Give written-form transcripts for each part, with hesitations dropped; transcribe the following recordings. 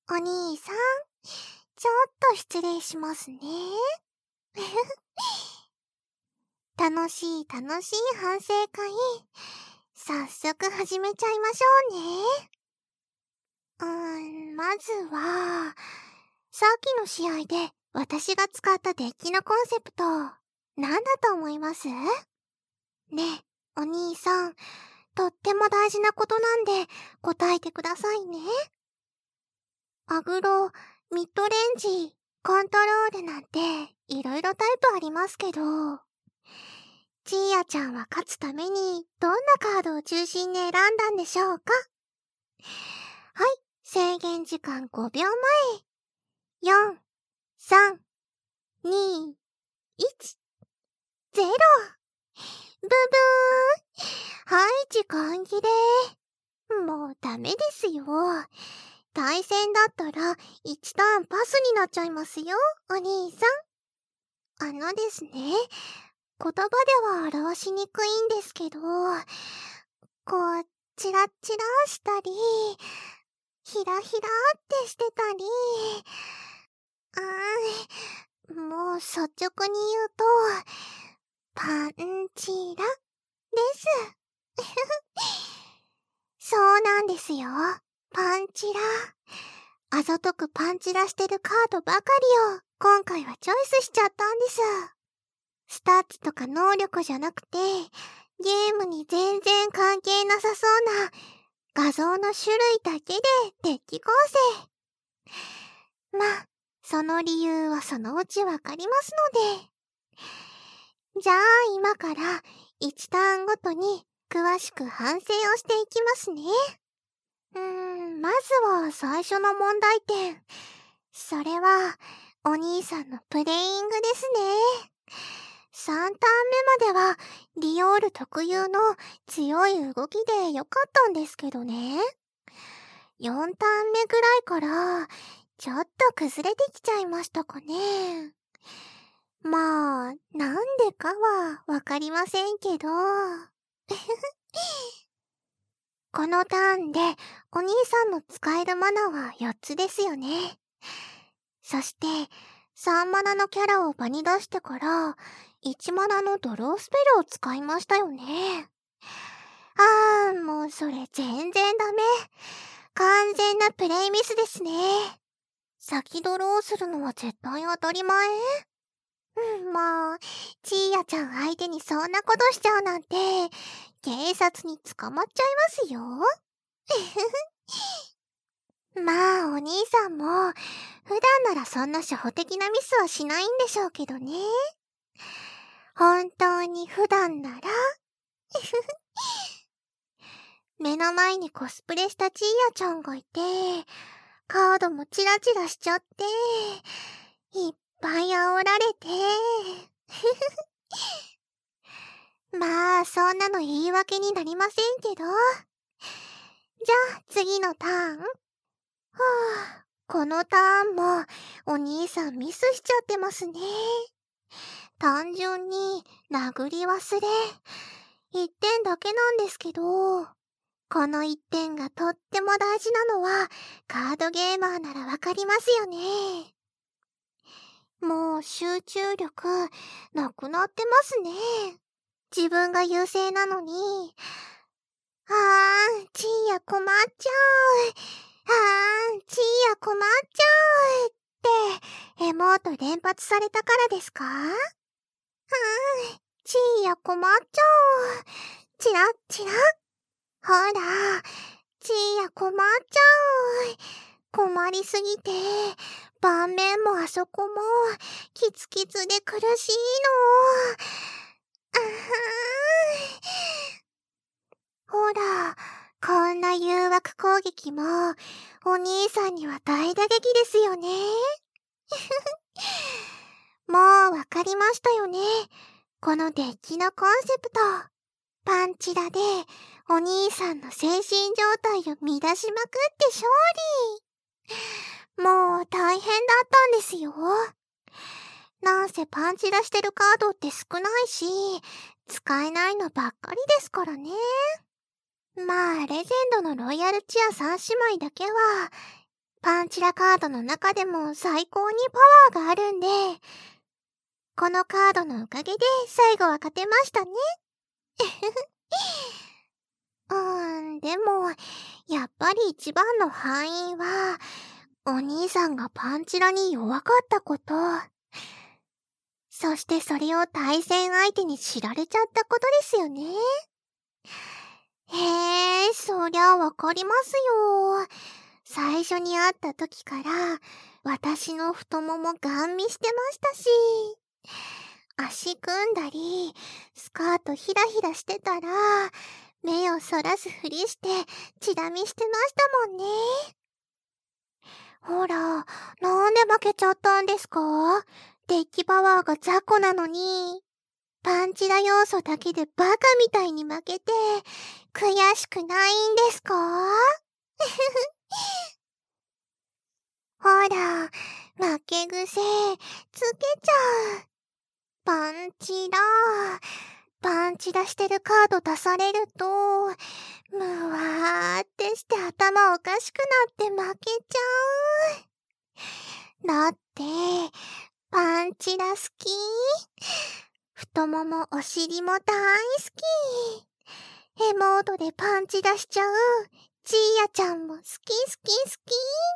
お兄さん、ちょっと失礼しますね。楽しい反省会、早速始めちゃいましょうね。まずは、さっきの試合で私が使ったデッキのコンセプト、なんだと思います？ねえ、お兄さん、とっても大事なことなんで答えてくださいね。アグロ、ミッドレンジ、コントロールなんていろいろタイプありますけど、ちーやちゃんは勝つためにどんなカードを中心に選んだんでしょうか？はい、制限時間5秒前。4、3、2、1、0。ブブー。はい、時間切れ。もうダメですよ。対戦だったら1ターンパスになっちゃいますよ、お兄さん。ですね、言葉では表しにくいんですけど、こう、チラチラしたり、ヒラヒラってしてたり、もう率直に言うと、パンチラです。そうなんですよ。パンチラ。あざとくパンチラしてるカードばかりを今回はチョイスしちゃったんです。スタッツとか能力じゃなくて、ゲームに全然関係なさそうな画像の種類だけでデッキ構成。まあ、その理由はそのうちわかりますので。じゃあ今から1ターンごとに詳しく反省をしていきますね。まずは最初の問題点。それは、お兄さんのプレイングですね。3ターン目までは、ディオール特有の強い動きで良かったんですけどね。4ターン目ぐらいから、ちょっと崩れてきちゃいましたかね。まあ、なんでかはわかりませんけど。このターンでお兄さんの使えるマナは4つですよね。そして、3マナのキャラを場に出してから、1マナのドロースペルを使いましたよね。もうそれ全然ダメ。完全なプレイミスですね。先ドローするのは絶対当たり前？もう、ちーやちゃん相手にそんなことしちゃうなんて、警察に捕まっちゃいますよ。まあ、お兄さんも、普段ならそんな初歩的なミスはしないんでしょうけどね。本当に普段なら目の前にコスプレしたちーやちゃんがいて、カードもチラチラしちゃって、いっぱい煽られて。まあ、そんなの言い訳になりませんけど。じゃあ、次のターン。このターンも、お兄さんミスしちゃってますね。単純に、殴り忘れ。1点だけなんですけど、この1点がとっても大事なのは、カードゲーマーならわかりますよね。もう集中力、なくなってますね。自分が優勢なのに。ちーや困っちゃう。ちーや困っちゃう。って、エモート連発されたからですか？ちーや困っちゃう。チラッチラッ。ほら、ちーや困っちゃう。困りすぎて、盤面もあそこも、キツキツで苦しいの。ほら、こんな誘惑攻撃も、お兄さんには大打撃ですよね。もうわかりましたよね。このデッキのコンセプト。パンチラで、お兄さんの精神状態を乱しまくって勝利。もう大変だったんですよ。なんせパンチラしてるカードって少ないし、使えないのばっかりですからね。まあ、レジェンドのロイヤルチア3姉妹だけは、 パンチラカードの中でも最高にパワーがあるんで、このカードのおかげで最後は勝てましたね。でも、やっぱり一番の敗因は、お兄さんがパンチラに弱かったこと。そしてそれを対戦相手に知られちゃったことですよね。へえ、そりゃわかりますよ。最初に会った時から、私の太ももガン見してましたし、足組んだり、スカートひらひらしてたら、目をそらすふりして、チラ見してましたもんね。ほら、なんで負けちゃったんですか？デッキパワーが雑魚なのに。パンチラ要素だけでバカみたいに負けて、悔しくないんですか？ほら、負け癖、つけちゃう。パンチラしてるカード出されると、むわーってして頭おかしくなって負けちゃう。だって、パンチラ好き。太ももお尻も大好き。エモードでパンチ出しちゃう。ちーやちゃんも好き好き好き。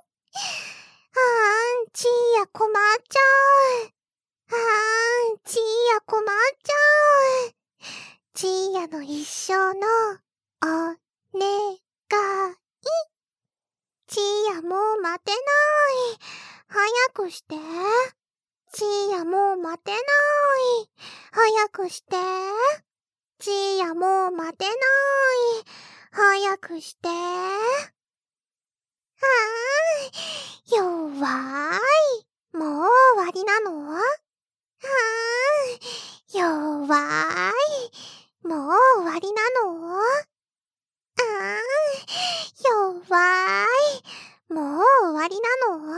ちーや困っちゃう。ちーや困っちゃう。ちーやの一生のお願い。ちーやもう待てない。早くして。ちーやもう待てない。早くして。ちーやもう待てない。早くして。弱い。もう終わりなの？弱い。もう終わりなの？弱い。もう終わりなの？も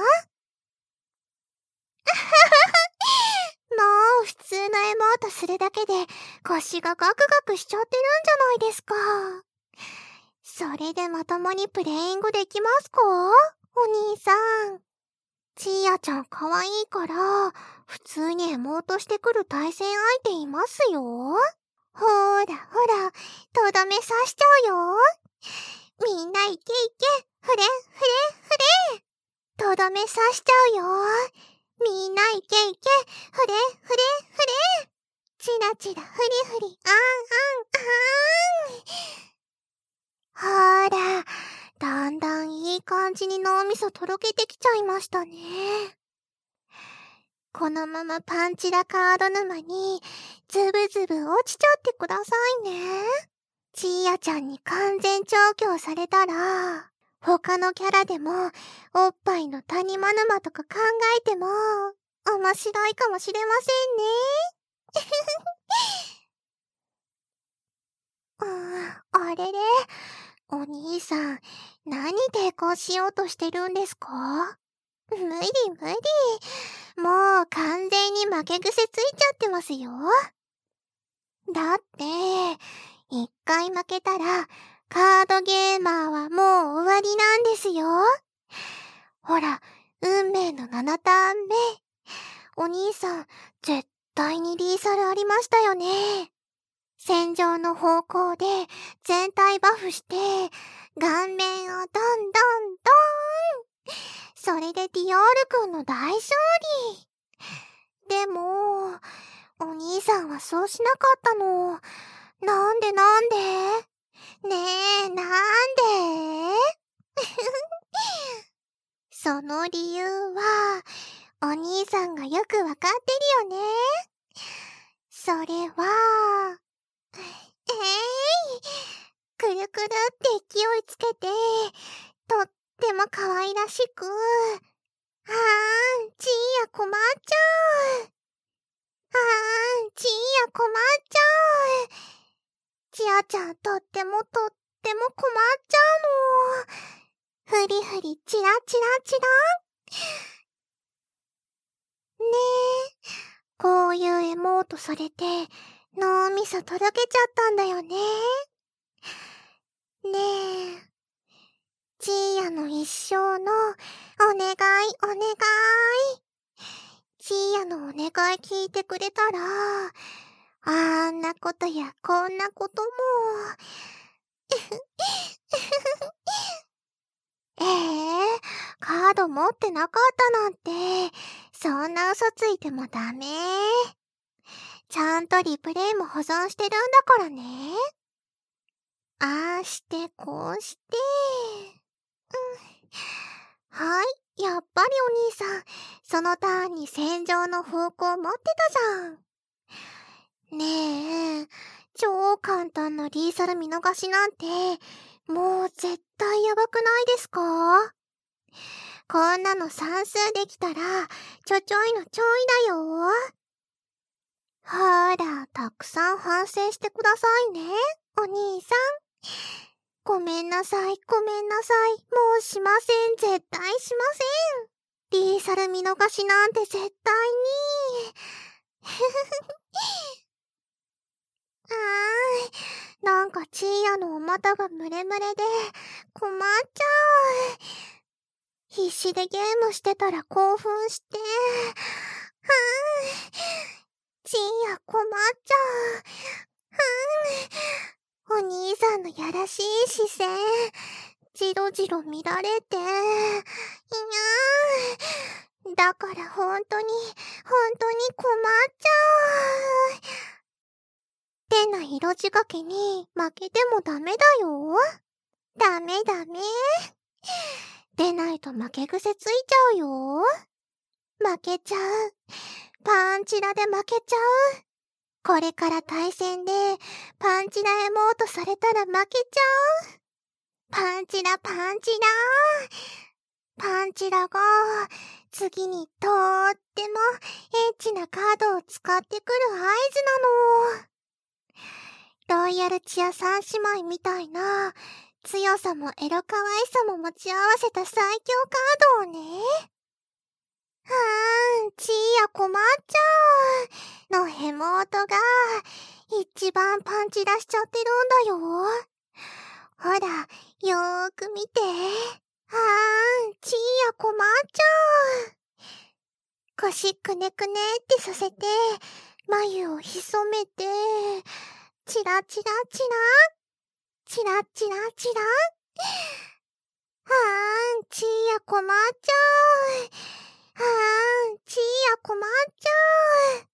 う普通のエモートするだけで腰がガクガクしちゃってるんじゃないですか。それでまともにプレイングできますか？お兄さん。ちーやちゃん可愛いから、普通にエモートしてくる対戦相手いますよ。ほら、とどめ刺しちゃうよ。みんないけいけ、ふれ、とどめ刺しちゃうよ。みんないけいけ、ふれ、チラチラ、ふり、ほら、だんだんいい感じに脳みそとろけてきちゃいましたね。このままパンチラカード沼にズブズブ落ちちゃってくださいね。ちーやちゃんに完全調教されたら、他のキャラでもおっぱいの谷間沼とか考えても面白いかもしれませんね。あれれ、お兄さん、何抵抗しようとしてるんですか？無理。もう完全に負け癖ついちゃってますよ。だって、一回負けたら、カードゲーマーはもう終わりなんですよ。ほら、運命の7ターン目。お兄さん、絶対にリーサルありましたよね。戦場の方向で全体バフして、顔面をどん。それでディオール君の大勝利。でも、お兄さんはそうしなかったの。なんでねえ、なんでその理由は、お兄さんがよくわかってるよね。それは、くるくるって勢いつけて、とっても可愛らしく、ちーや困っちゃう。ちーや困っちゃう。ちあちゃんとっても困っちゃうの。ふりチラ。ねえ、こういうエモートされて、脳みそとろけちゃったんだよね。ねえ、ちーやの一生のおお願い、お願い。ちーやのお願い聞いてくれたら、あんなことやこんなことも。カード持ってなかったなんて、そんな嘘ついてもダメ。ちゃんとリプレイも保存してるんだからね。ああしてこうして。はい、やっぱりお兄さん、そのターンに戦場の方向持ってたじゃん。ねえ、超簡単なリーサル見逃しなんて、もう絶対やばくないですか？こんなの算数できたら、ちょちょいのちょいだよ。ほら、たくさん反省してくださいね、お兄さん。ごめんなさい、ごめんなさい。もうしません、絶対しません。リーサル見逃しなんて絶対に。なんかちーやのお股がムレムレで困っちゃう。必死でゲームしてたら興奮して。ちーや困っちゃう。お兄さんのやらしい視線、じろじろ見られて、だから本当に困っちゃう。ってな色仕掛けに負けてもダメだよ。ダメダメ。出ないと負け癖ついちゃうよ。負けちゃう。パンチラで負けちゃう。これから対戦でパンチラエモートされたら負けちゃう。パンチラパンチラ。パンチラが次にとってもエッチなカードを使ってくる合図なの。ロイヤルチア三姉妹みたいな強さもエロ可愛さも持ち合わせた最強カードをね。ちーや困っちゃうのエモートが一番パンチ出しちゃってるんだよ。ほら、よーく見て。ちーや困っちゃう。腰くねくねってさせて、眉を潜めて、チラチラチラ、チラチラチラ。ちーや困っちゃう。ちーや困っちゃう。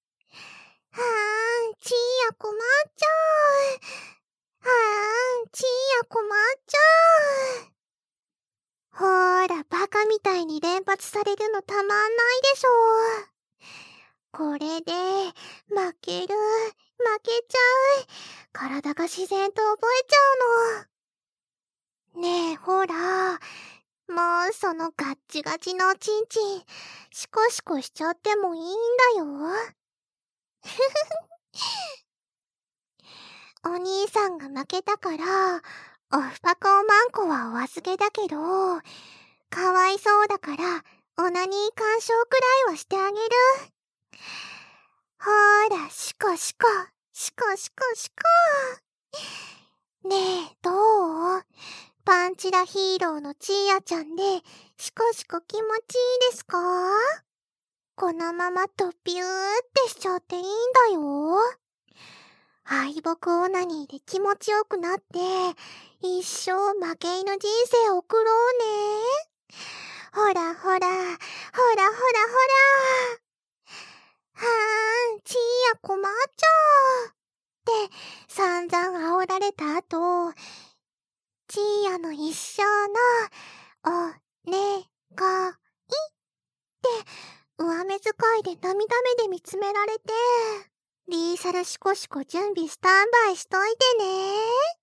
ちーや困っちゃう。ちーや困っちゃう。ほーら、バカみたいに連発されるのたまんないでしょ。これで、負けちゃう。体が自然と覚えちゃうの。ねえ、ほら、もうそのガッチガチのおちんちん、シコシコしちゃってもいいんだよ。お兄さんが負けたから、オフパコおまんこはお預けだけど、かわいそうだから、オナニー干渉くらいはしてあげる。ほーら、シコシコ、シコシコシコ。ねえ、どう？パンチラヒーローのちーやちゃんで、シコシコ気持ちいいですか？このままとピューってしちゃっていいんだよ。敗北オナニーで気持ちよくなって、一生負け犬人生送ろうね。ほらほら、ほらほらほら。ちーや困っちゃう。って散々煽られた後、ちーやの一生のおねがいって上目遣いで涙目で見つめられて、リーサルシコシコ準備スタンバイしといてね。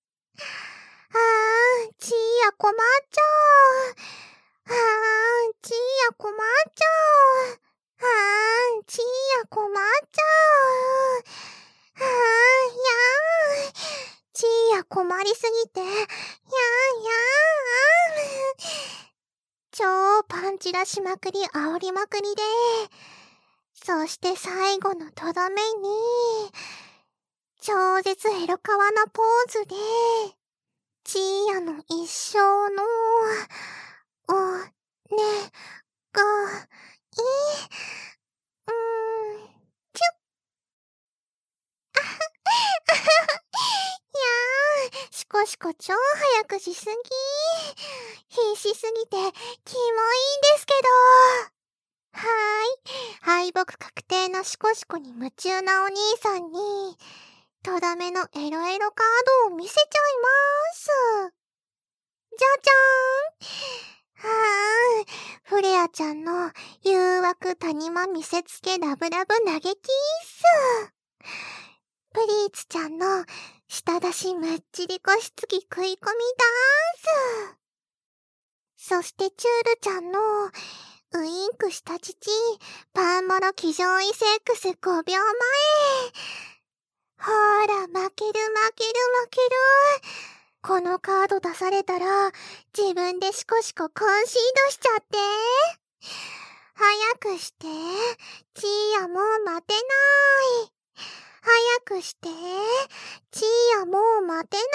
ちーや困っちゃう。ちーや困っちゃう。ちーや困っちゃう。ちーや困りすぎて、超パンチ出しまくり煽りまくりで、そして最後のとどめに、超絶エロカワなポーズで、ちーやの一生の、おねクしすぎ。必死すぎて、キモいんですけど。敗北確定のシコシコに夢中なお兄さんに、とどめのエロエロカードを見せちゃいます。じゃじゃーん。フレアちゃんの誘惑谷間見せつけラブラブ投げキッス。プリーツちゃんの舌出しむっちり腰つき食い込みダンス。そしてチュールちゃんのウインクした父パンモロ騎乗位セックス5秒前。ほーら、負ける負ける負ける。このカード出されたら自分でシコシココンシードしちゃって。早くして。チーヤもう待てない。早くして。チーヤもう待てない。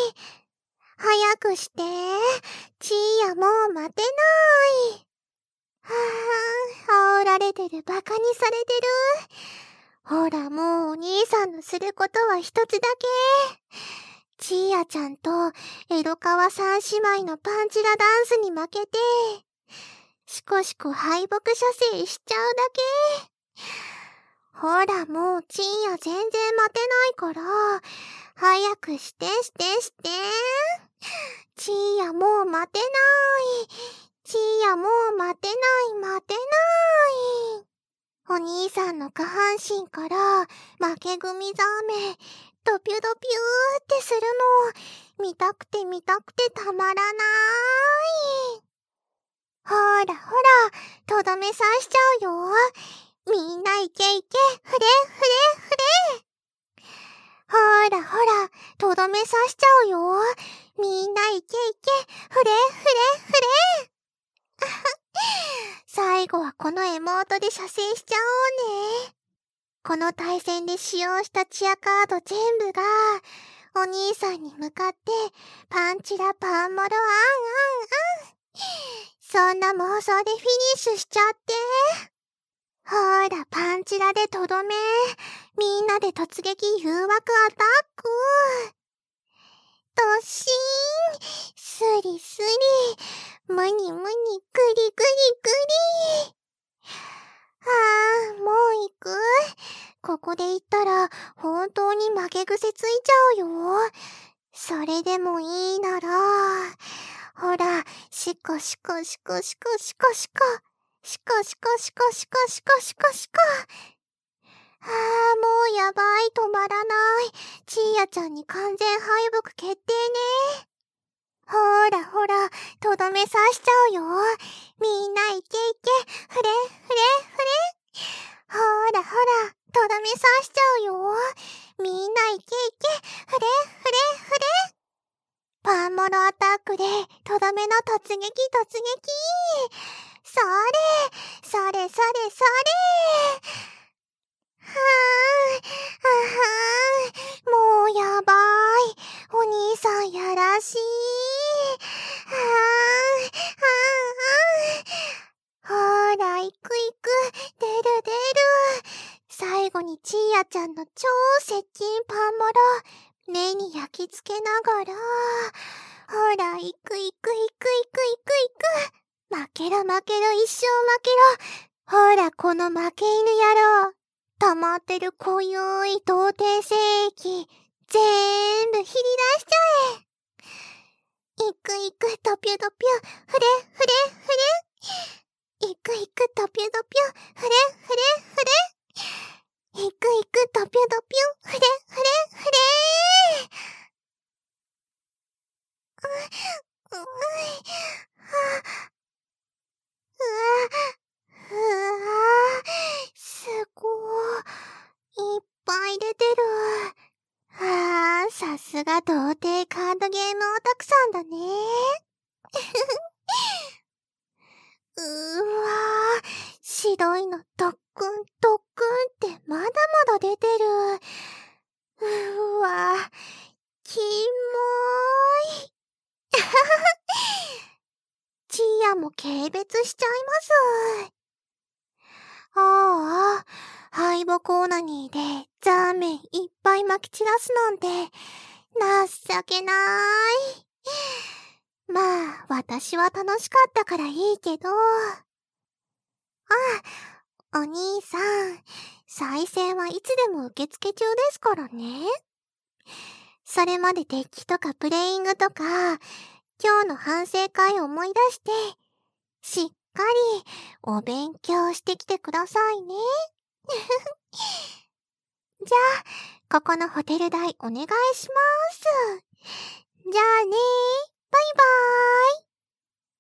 早くして。チーヤもう待てない。煽られてる、バカにされてる。ほら、もうお兄さんのすることは一つだけ。チーヤちゃんとエロカワ三姉妹のパンチラダンスに負けて、シコシコ敗北射精しちゃうだけ。ほら、もうチーヤ全然待てないから、早くしてして。チーヤもう待てない。チーヤもう待てない。お兄さんの下半身から負け組ザメ、ドピュドピューってするの、見たくてたまらない。ほら、とどめ刺しちゃうよ。みんないけいけ、フレ。ほら、とどめ刺しちゃうよ。みんないけいけ、フレ。最後はこのエモートで射精しちゃおうね。この対戦で使用したチアカード全部が、お兄さんに向かって、パンチラパンモロそんな妄想でフィニッシュしちゃって。ほら、パンチラでとどめ。みんなで突撃誘惑アタック。突進。スリ。ムニ、グリ。もう行く？ここで行ったら、本当に負け癖ついちゃうよ。それでもいいなら、ほら、シコ。もうやばい、止まらない。チーヤちゃんに完全敗北決定ね。ほら、とどめ刺しちゃうよ。みんないけいけ、フレ。ほら、とどめ刺しちゃうよ。みんないけいけ、フレ。パンモロアタックで、とどめの突撃。それ。もうやばい。お兄さんやらしい。ほら、行く。出る。最後にチーヤちゃんの超接近パンモロ、目に焼き付けながら、ほら、行く。負けろ、一生負けろ。ほら、この負け犬野郎。溜まってる濃ゆい童貞精液、全部ひり出しちゃえ。行く、ドピュ、フレ。行く、ドピュ、フレ。行く、ドピュ、フレ。すごい。いっぱい出てる。さすが童貞カードゲームオタクさんだね。白いのドックンってまだまだ出てる。キモーい。チーヤも軽蔑しちゃいます。敗北オナニーでザーメンいっぱい撒き散らすなんて、情けなーい。 まあ、私は楽しかったからいいけど。お兄さん、再生はいつでも受付中ですからね。それまでデッキとかプレイングとか、今日の反省会を思い出して、しっかりお勉強してきてくださいね。じゃあ、ここのホテル代お願いします。じゃあね、バイバーイ。